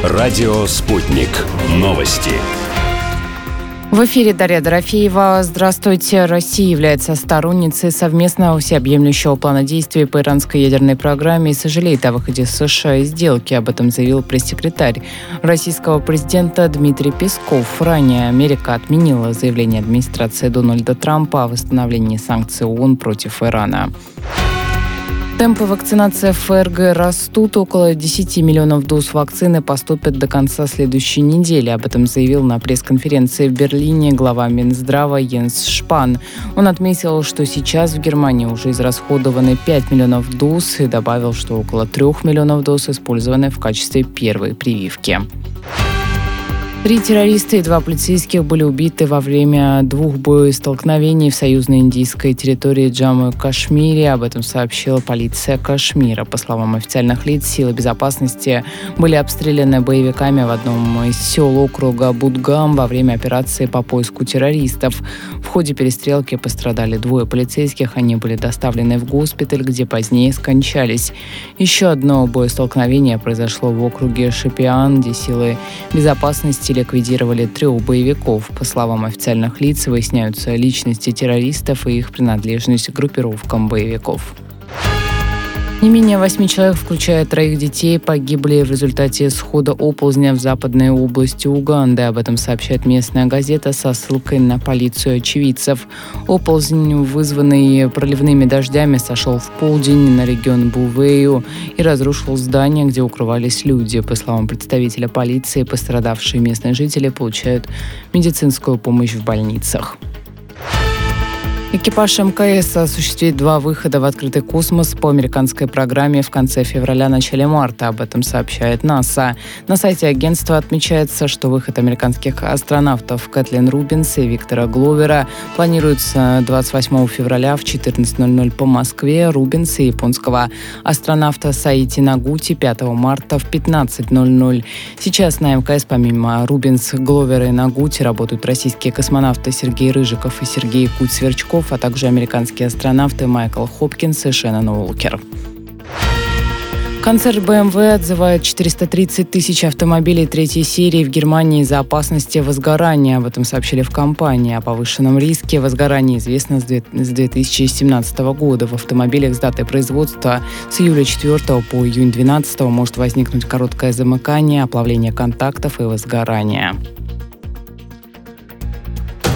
Радио «Спутник». Новости. В эфире Дарья Дорофеева. Здравствуйте. Россия является сторонницей совместного всеобъемлющего плана действий по иранской ядерной программе и сожалеет о выходе США из сделки. Об этом заявил пресс-секретарь российского президента Дмитрий Песков. Ранее Америка отменила заявление администрации Дональда Трампа о восстановлении санкций ООН против Ирана. Темпы вакцинации в ФРГ растут. Около 10 миллионов доз вакцины поступят до конца следующей недели. Об этом заявил на пресс-конференции в Берлине глава Минздрава Йенс Шпан. Он отметил, что сейчас в Германии уже израсходованы 5 миллионов доз и добавил, что около 3 миллионов доз использованы в качестве первой прививки. 3 террориста и 2 полицейских были убиты во время 2 боестолкновений в союзной индийской территории Джамму и Кашмире. Об этом сообщила полиция Кашмира. По словам официальных лиц, силы безопасности были обстреляны боевиками в одном из сел округа Будгам во время операции по поиску террористов. В ходе перестрелки пострадали 2 полицейских. Они были доставлены в госпиталь, где позднее скончались. Еще одно боестолкновение произошло в округе Шопиан, где силы безопасности ликвидировали 3 боевиков. По словам официальных лиц, выясняются личности террористов и их принадлежность к группировкам боевиков. Не менее 8 человек, включая 3 детей, погибли в результате схода оползня в западной области Уганды. Об этом сообщает местная газета со ссылкой на полицию очевидцев. Оползень, вызванный проливными дождями, сошел в полдень на регион Бувею и разрушил здание, где укрывались люди. По словам представителя полиции, пострадавшие местные жители получают медицинскую помощь в больницах. Экипаж МКС осуществит 2 выхода в открытый космос по американской программе в конце февраля-начале марта. Об этом сообщает НАСА. На сайте агентства отмечается, что выход американских астронавтов Кэтлин Рубинс и Виктора Гловера планируется 28 февраля в 14:00 по Москве. Рубинс и японского астронавта Саити Нагути 5 марта в 15:00. Сейчас на МКС помимо Рубинс, Гловера и Нагути работают российские космонавты Сергей Рыжиков и Сергей Куть-Сверчков, а также американские астронавты Майкл Хопкинс и Шеннон Уолкер. Концерн BMW отзывает 430 тысяч автомобилей 3-й серии в Германии из-за опасности возгорания. Об этом сообщили в компании. О повышенном риске возгорания известно с 2017 года. В автомобилях с датой производства с июля 4 по июнь 12 может возникнуть короткое замыкание, оплавление контактов и возгорание.